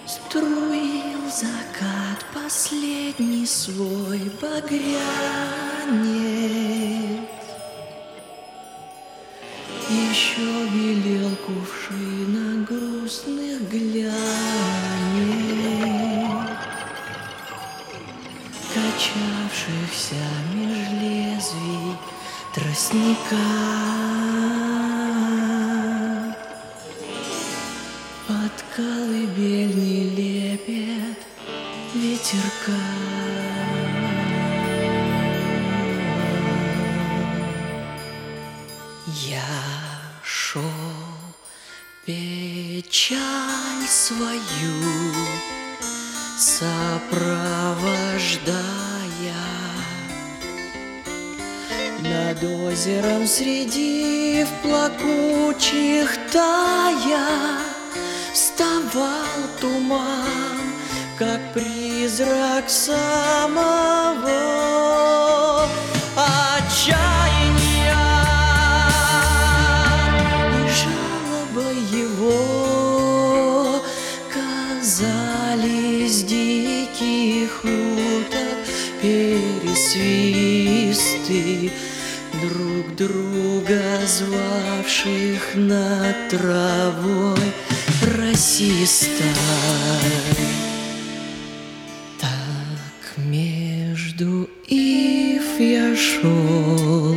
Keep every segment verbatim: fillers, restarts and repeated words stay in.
Струил закат последний свой багрянец, еще белел кувшина грустных глянец, качавшихся меж лезвий тростника. Под колыбельный лепет ветерка. Я шел печаль свою сопровождая, над озером среди в плакучих тая вставал туман, как призрак самого отчаяния, и жалоба его казались диких уток пересвисты, друг друга звавших над травой расистой. Так между ив я шел,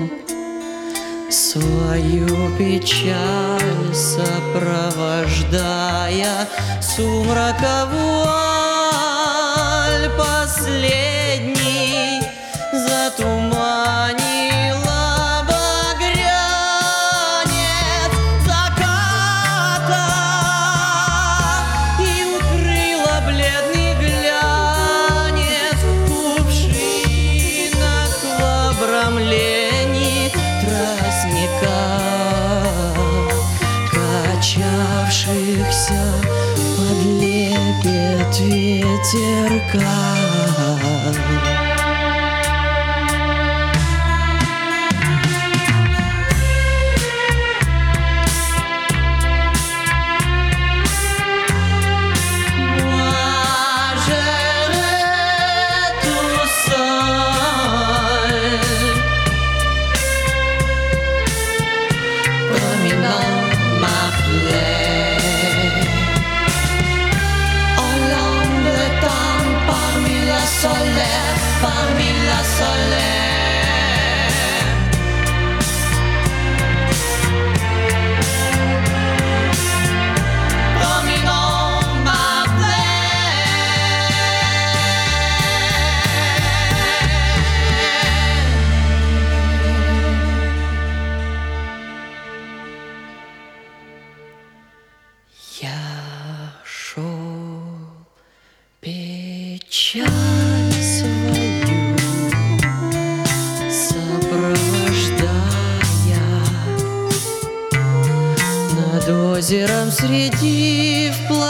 свою печаль сопровождая, сумрака вуаль последний затуманила багрянец заката и укрыла бледный глянец кувшинок в обрамлении тростника, качавшихся под лепет ветерка. Parmi la solaire, promenons ma Я шел печаль свою сопровождая, над озером среди в